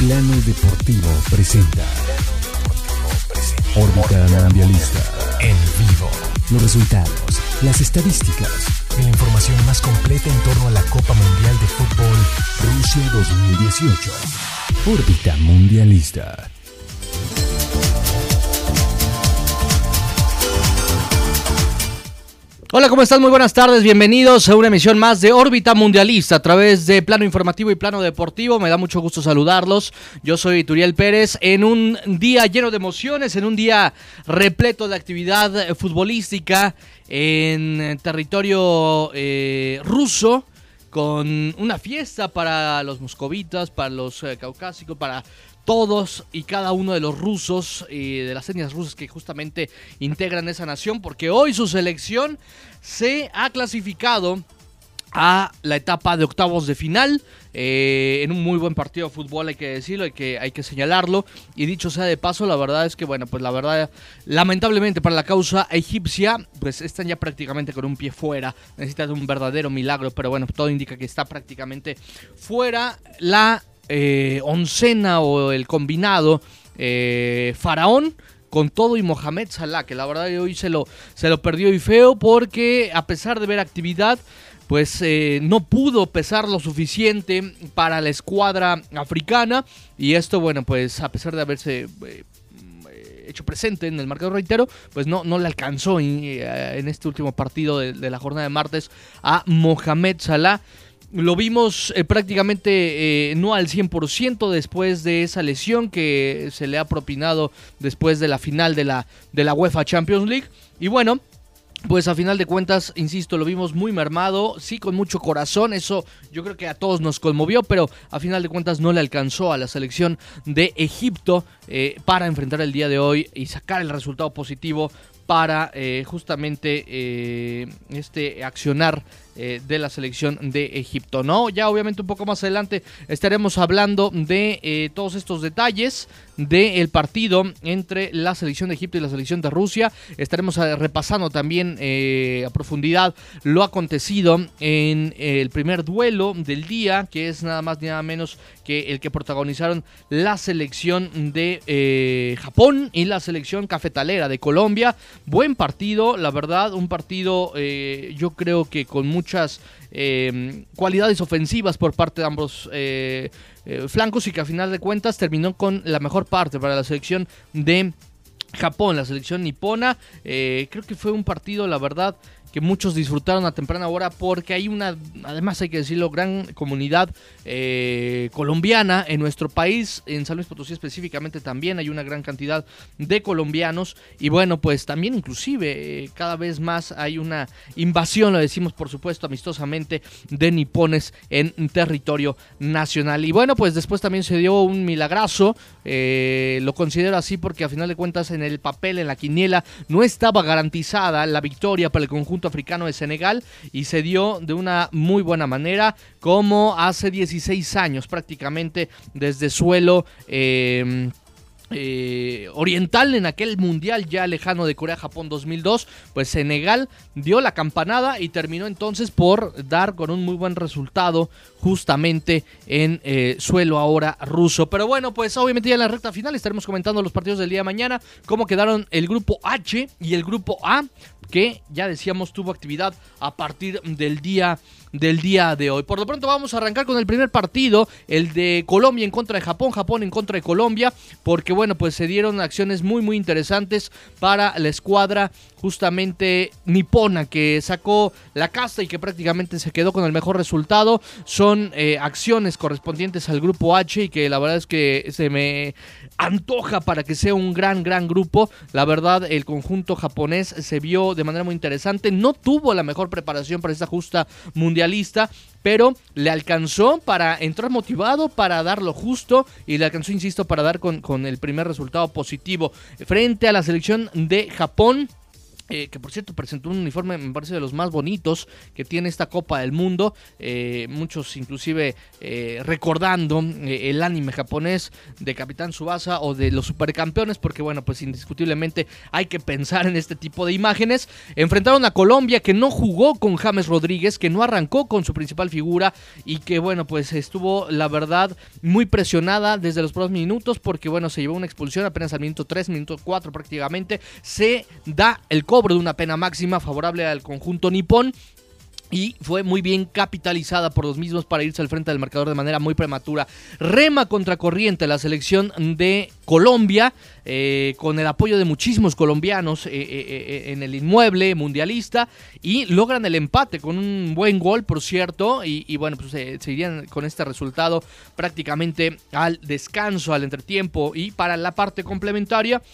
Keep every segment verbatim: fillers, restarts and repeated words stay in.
Plano Deportivo presenta Órbita Mundialista en vivo. Los resultados, las estadísticas y la información más completa en torno a la Copa Mundial de Fútbol Rusia dos mil dieciocho. Órbita Mundialista. Hola, ¿cómo están? Muy buenas tardes, bienvenidos a una emisión más de Órbita Mundialista a través de Plano Informativo y Plano Deportivo. Me da mucho gusto saludarlos. Yo soy Turiel Pérez en un día lleno de emociones, en un día repleto de actividad futbolística en territorio eh, ruso, con una fiesta para los moscovitas, para los eh, caucásicos, para todos y cada uno de los rusos y de las etnias rusas que justamente integran esa nación, porque hoy su selección se ha clasificado a la etapa de octavos de final, eh, en un muy buen partido de fútbol, hay que decirlo, hay que, hay que señalarlo, y dicho sea de paso, la verdad es que, bueno, pues la verdad, lamentablemente para la causa egipcia, pues están ya prácticamente con un pie fuera, necesitan un verdadero milagro, pero bueno, todo indica que está prácticamente fuera la eh, oncena o el combinado eh, faraón, con todo y Mohamed Salah, que la verdad hoy se lo, se lo perdió y feo, porque a pesar de ver actividad, pues eh, no pudo pesar lo suficiente para la escuadra africana, y esto, bueno, pues a pesar de haberse eh, hecho presente en el marcador, reitero, pues no, no le alcanzó en, en este último partido de, de la jornada de martes a Mohamed Salah. Lo vimos eh, prácticamente eh, no al cien por ciento después de esa lesión que se le ha propinado después de la final de la, de la UEFA Champions League. Y bueno, pues a final de cuentas, insisto, lo vimos muy mermado, sí, con mucho corazón, eso yo creo que a todos nos conmovió, pero a final de cuentas no le alcanzó a la selección de Egipto eh, para enfrentar el día de hoy y sacar el resultado positivo para eh, justamente eh, este accionar eh, de la selección de Egipto, ¿no? Ya obviamente un poco más adelante estaremos hablando de eh, todos estos detalles del partido entre la selección de Egipto y la selección de Rusia. Estaremos eh, repasando también eh, a profundidad lo acontecido en eh, el primer duelo del día, que es nada más ni nada menos que el que protagonizaron la selección de eh, Japón y la selección cafetalera de Colombia. Buen partido, la verdad, un partido eh, yo creo que con muchas eh, cualidades ofensivas por parte de ambos eh, eh, flancos, y que a final de cuentas terminó con la mejor parte para la selección de Japón, la selección nipona. Eh, creo que fue un partido, la verdad, que muchos disfrutaron a temprana hora, porque hay una, además hay que decirlo, gran comunidad eh, colombiana en nuestro país, en San Luis Potosí específicamente también hay una gran cantidad de colombianos, y bueno, pues también inclusive eh, cada vez más hay una invasión, lo decimos por supuesto amistosamente, de nipones en territorio nacional. Y bueno, pues después también se dio un milagrazo, eh, lo considero así porque a final de cuentas en el papel, en la quiniela, no estaba garantizada la victoria para el conjunto africano de Senegal, y se dio de una muy buena manera, como hace dieciséis años prácticamente, desde suelo eh, eh, oriental, en aquel mundial ya lejano de Corea-Japón dos mil dos, pues Senegal dio la campanada y terminó entonces por dar con un muy buen resultado justamente en eh, suelo ahora ruso. Pero bueno, pues obviamente ya en la recta final estaremos comentando los partidos del día de mañana, cómo quedaron el grupo H y el grupo A, que ya decíamos tuvo actividad a partir del día del día de hoy. Por lo pronto vamos a arrancar con el primer partido, el de Colombia en contra de Japón, Japón en contra de Colombia, porque bueno, pues se dieron acciones muy muy interesantes para la escuadra justamente nipona, que sacó la casta y que prácticamente se quedó con el mejor resultado. Son eh, acciones correspondientes al grupo H, y que la verdad es que se me antoja para que sea un gran gran grupo. La verdad, el conjunto japonés se vio de manera muy interesante, no tuvo la mejor preparación para esta justa mundialista, pero le alcanzó para entrar motivado, para dar lo justo, y le alcanzó, insisto, para dar con, con el primer resultado positivo frente a la selección de Japón. Eh, que por cierto presentó un uniforme, me parece, de los más bonitos que tiene esta Copa del Mundo, eh, muchos inclusive eh, recordando eh, el anime japonés de Capitán Tsubasa o de los supercampeones, porque bueno, pues indiscutiblemente hay que pensar en este tipo de imágenes. Enfrentaron a Colombia, que no jugó con James Rodríguez, que no arrancó con su principal figura y que bueno, pues estuvo la verdad muy presionada desde los primeros minutos, porque bueno, se llevó una expulsión apenas al minuto tres, minuto cuatro prácticamente, se da el cobro de una pena máxima favorable al conjunto nipón y fue muy bien capitalizada por los mismos para irse al frente del marcador de manera muy prematura. Rema contra corriente la selección de Colombia, eh, con el apoyo de muchísimos colombianos eh, eh, en el inmueble mundialista, y logran el empate con un buen gol, por cierto, y, y bueno, pues eh, se irían con este resultado prácticamente al descanso, al entretiempo, y para la parte complementaria,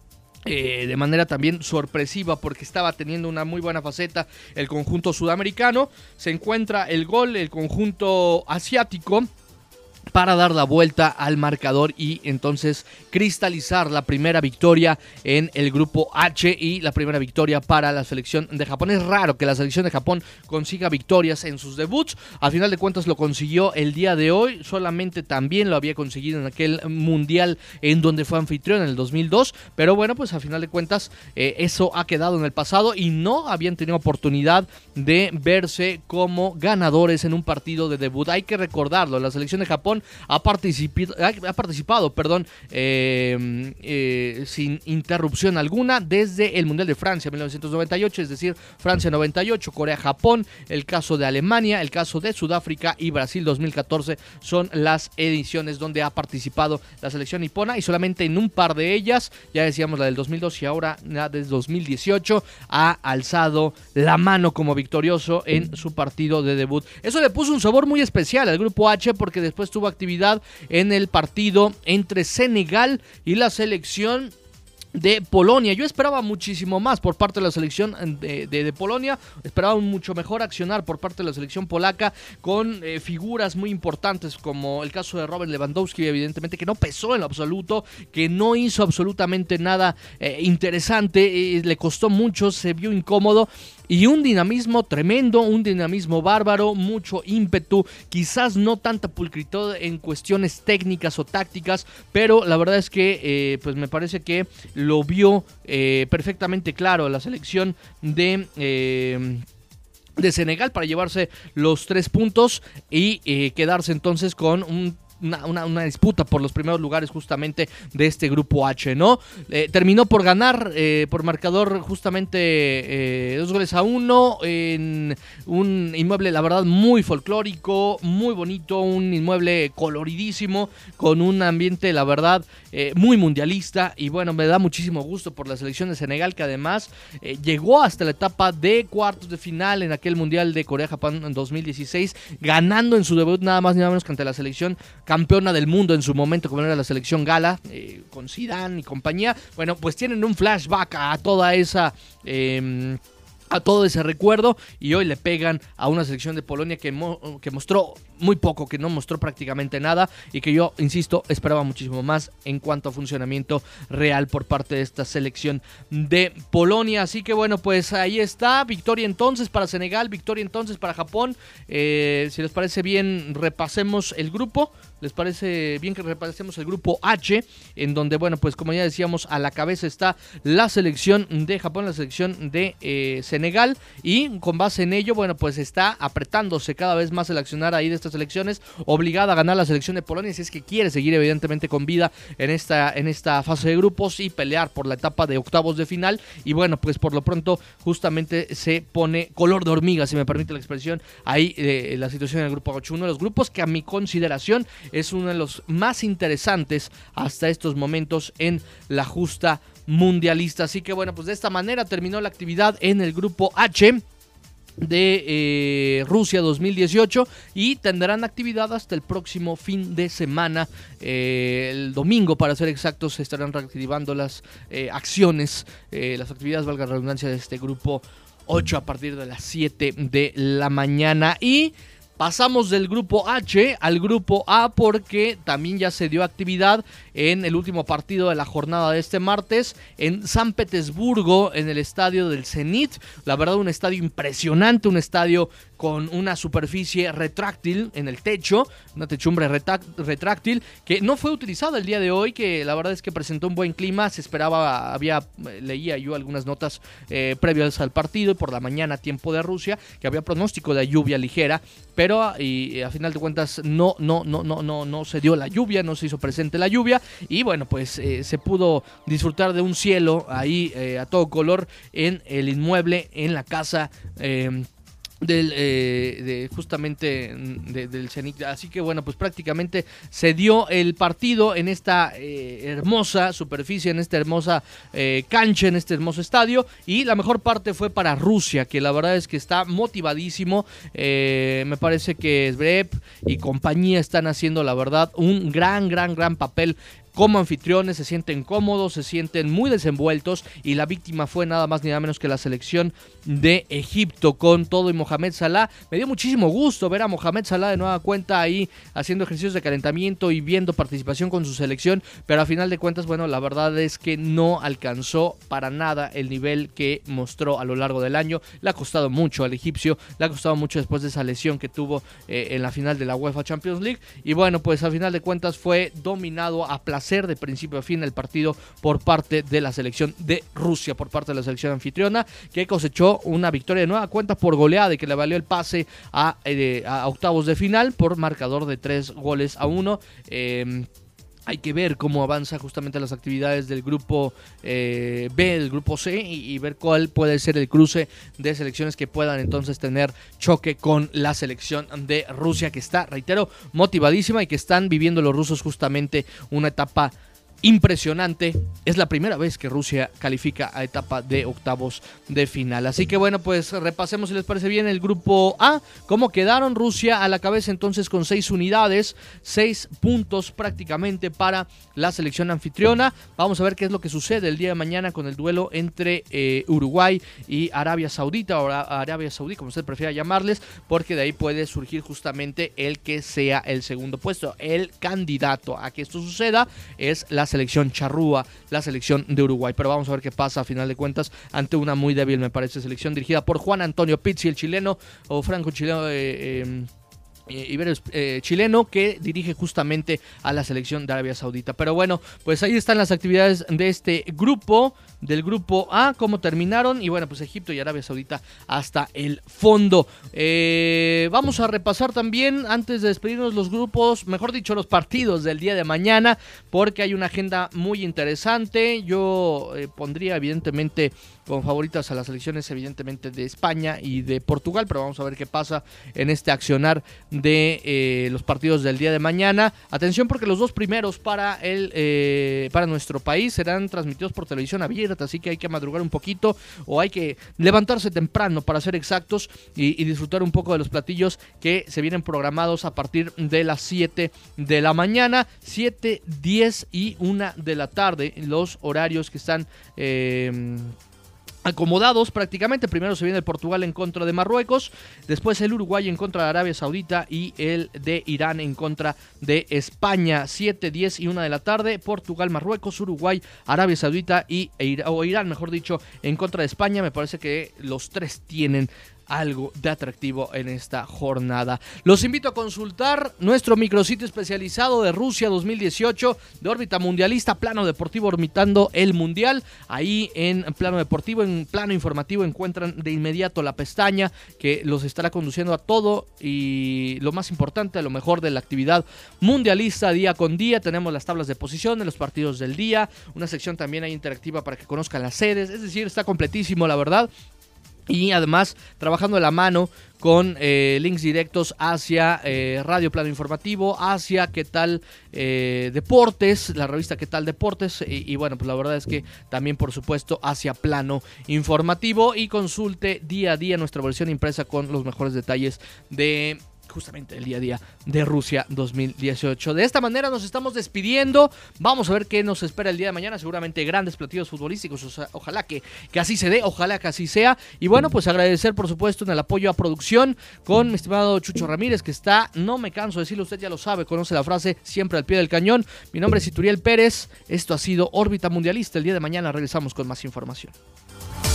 Eh, de manera también sorpresiva, porque estaba teniendo una muy buena faceta el conjunto sudamericano, se encuentra el gol, el conjunto asiático, para dar la vuelta al marcador y entonces cristalizar la primera victoria en el grupo H y la primera victoria para la selección de Japón. Es raro que la selección de Japón consiga victorias en sus debuts, al final de cuentas lo consiguió el día de hoy, solamente también lo había conseguido en aquel mundial en donde fue anfitrión en el dos mil dos, pero bueno, pues al final de cuentas eh, eso ha quedado en el pasado y no habían tenido oportunidad de verse como ganadores en un partido de debut. Hay que recordarlo, la selección de Japón Ha participado, ha participado perdón, eh, eh, sin interrupción alguna desde el Mundial de Francia mil novecientos noventa y ocho, es decir, Francia noventa y ocho, Corea-Japón, el caso de Alemania, el caso de Sudáfrica y Brasil dos mil catorce son las ediciones donde ha participado la selección nipona, y solamente en un par de ellas, ya decíamos la del dos mil dos y ahora la del dos mil dieciocho, ha alzado la mano como victorioso en su partido de debut. Eso le puso un sabor muy especial al grupo H, porque después tuvo actividad en el partido entre Senegal y la selección de Polonia. Yo esperaba muchísimo más por parte de la selección de, de, de Polonia, esperaba un mucho mejor accionar por parte de la selección polaca, con eh, figuras muy importantes como el caso de Robert Lewandowski, evidentemente, que no pesó en lo absoluto, que no hizo absolutamente nada eh, interesante, eh, le costó mucho, se vio incómodo, y un dinamismo tremendo, un dinamismo bárbaro, mucho ímpetu, quizás no tanta pulcritud en cuestiones técnicas o tácticas, pero la verdad es que eh, pues me parece que lo vio eh, perfectamente claro la selección de... Eh, de Senegal para llevarse los tres puntos y eh, quedarse entonces con un Una, una, una disputa por los primeros lugares justamente de este grupo H, ¿no? Eh, terminó por ganar eh, por marcador justamente eh, dos goles a uno en un inmueble, la verdad, muy folclórico, muy bonito, un inmueble coloridísimo, con un ambiente, la verdad, eh, muy mundialista, y bueno, me da muchísimo gusto por la selección de Senegal, que además eh, llegó hasta la etapa de cuartos de final en aquel mundial de Corea-Japón en dos mil dieciséis, ganando en su debut nada más ni nada menos que ante la selección campeona del mundo en su momento, como era la selección gala, eh, con Zidane y compañía. Bueno, pues tienen un flashback a toda esa... Eh, a todo ese recuerdo, y hoy le pegan a una selección de Polonia que, mo- que mostró muy poco, que no mostró prácticamente nada, y que yo, insisto, esperaba muchísimo más en cuanto a funcionamiento real por parte de esta selección de Polonia. Así que bueno, pues ahí está, victoria entonces para Senegal, victoria entonces para Japón. Eh, si les parece bien, repasemos el grupo. ¿Les parece bien que repasemos el grupo H? En donde, bueno, pues como ya decíamos, a la cabeza está la selección de Japón, la selección de eh, Senegal, y con base en ello, bueno, pues está apretándose cada vez más el accionar ahí de estas selecciones, obligada a ganar la selección de Polonia si es que quiere seguir evidentemente con vida en esta, en esta fase de grupos y pelear por la etapa de octavos de final. Y bueno, pues por lo pronto justamente se pone color de hormiga, si me permite la expresión, ahí eh, la situación en el grupo H, uno de los grupos que a mi consideración es uno de los más interesantes hasta estos momentos en la justa mundialista. Así que bueno, pues de esta manera terminó la actividad en el grupo H de eh, Rusia dos mil dieciocho, y tendrán actividad hasta el próximo fin de semana. Eh, el domingo, para ser exactos, se estarán reactivando las eh, acciones, eh, las actividades, valga la redundancia, de este grupo ocho a partir de las siete de la mañana. Y Pasamos del grupo H al grupo A porque también ya se dio actividad en el último partido de la jornada de este martes en San Petersburgo, en el estadio del Zenit. La verdad, un estadio impresionante, un estadio con una superficie retráctil en el techo, una techumbre retráctil que no fue utilizada el día de hoy, que la verdad es que presentó un buen clima. Se esperaba, había, leía yo algunas notas eh, previas al partido y por la mañana, tiempo de Rusia, que había pronóstico de lluvia ligera, pero y, a final de cuentas no, no, no, no, no, no se dio la lluvia, no se hizo presente la lluvia y bueno, pues eh, se pudo disfrutar de un cielo ahí eh, a todo color en el inmueble, en la casa eh, Del, eh, de justamente de, del Zenit. Así que bueno, pues prácticamente se dio el partido en esta eh, hermosa superficie, en esta hermosa eh, cancha, en este hermoso estadio, y la mejor parte fue para Rusia, que la verdad es que está motivadísimo. Eh, me parece que Zverev y compañía están haciendo la verdad un gran, gran, gran papel como anfitriones, se sienten cómodos, se sienten muy desenvueltos y la víctima fue nada más ni nada menos que la selección de Egipto con todo y Mohamed Salah. Me dio muchísimo gusto ver a Mohamed Salah de nueva cuenta ahí haciendo ejercicios de calentamiento y viendo participación con su selección, pero a final de cuentas, bueno, la verdad es que no alcanzó para nada el nivel que mostró a lo largo del año. Le ha costado mucho al egipcio, le ha costado mucho después de esa lesión que tuvo eh, en la final de la UEFA Champions League y bueno, pues a final de cuentas fue dominado a placer de principio a fin el partido por parte de la selección de Rusia, por parte de la selección anfitriona, que cosechó una victoria de nueva cuenta por goleada y que le valió el pase a, eh, a octavos de final por marcador de tres goles a uno. Eh, Hay que ver cómo avanza justamente las actividades del grupo eh, B, del grupo C, y, y ver cuál puede ser el cruce de selecciones que puedan entonces tener choque con la selección de Rusia, que está, reitero, motivadísima y que están viviendo los rusos justamente una etapa impresionante. Es la primera vez que Rusia califica a etapa de octavos de final. Así que bueno, pues repasemos, si les parece bien, el grupo A. ¿Cómo quedaron? Rusia a la cabeza entonces con seis unidades, seis puntos prácticamente para la selección anfitriona. Vamos a ver qué es lo que sucede el día de mañana con el duelo entre eh, Uruguay y Arabia Saudita, o Arabia Saudí, como usted prefiera llamarles, porque de ahí puede surgir justamente el que sea el segundo puesto. El candidato a que esto suceda es la selección charrúa, la selección de Uruguay, pero vamos a ver qué pasa a final de cuentas ante una muy débil, me parece, selección dirigida por Juan Antonio Pizzi, el chileno o franco chileno eh, eh, Ibero eh, chileno, que dirige justamente a la selección de Arabia Saudita. Pero bueno, pues ahí están las actividades de este grupo, del grupo A, cómo terminaron, y bueno, pues Egipto y Arabia Saudita hasta el fondo. Eh, vamos a repasar también, antes de despedirnos, los grupos, mejor dicho, los partidos del día de mañana, porque hay una agenda muy interesante. Yo eh, pondría evidentemente con favoritas a las selecciones evidentemente de España y de Portugal, pero vamos a ver qué pasa en este accionar de eh, los partidos del día de mañana. Atención, porque los dos primeros para el eh, para nuestro país serán transmitidos por televisión abierta, así que hay que madrugar un poquito o hay que levantarse temprano para ser exactos y, y disfrutar un poco de los platillos que se vienen programados a partir de las siete de la mañana, siete, diez y una de la tarde, los horarios que están eh, acomodados prácticamente. Primero se viene el Portugal en contra de Marruecos, después el Uruguay en contra de Arabia Saudita y el de Irán en contra de España. siete, diez y una de la tarde, Portugal, Marruecos, Uruguay, Arabia Saudita y o Irán, mejor dicho, en contra de España. Me parece que los tres tienen algo de atractivo en esta jornada. Los invito a consultar nuestro micrositio especializado de Rusia dos mil dieciocho, de órbita mundialista, Plano Deportivo Orbitando el Mundial. Ahí en Plano Deportivo, en Plano Informativo, encuentran de inmediato la pestaña que los estará conduciendo a todo y lo más importante, a lo mejor de la actividad mundialista día con día. Tenemos las tablas de posiciones, los partidos del día, una sección también ahí interactiva para que conozcan las sedes, es decir, está completísimo, la verdad. Y además trabajando de la mano con eh, links directos hacia eh, Radio Plano Informativo, hacia Qué Tal eh, Deportes, la revista Qué Tal Deportes, y, y bueno, pues la verdad es que también por supuesto hacia Plano Informativo, y consulte día a día nuestra versión impresa con los mejores detalles de justamente el día a día de Rusia dos mil dieciocho. De esta manera nos estamos despidiendo. Vamos a ver qué nos espera el día de mañana. Seguramente grandes platillos futbolísticos. O sea, ojalá que, que así se dé, ojalá que así sea. Y bueno, pues agradecer por supuesto en el apoyo a producción con mi estimado Chucho Ramírez, que está, no me canso de decirlo, usted ya lo sabe, conoce la frase, siempre al pie del cañón. Mi nombre es Ituriel Pérez. Esto ha sido Órbita Mundialista. El día de mañana regresamos con más información.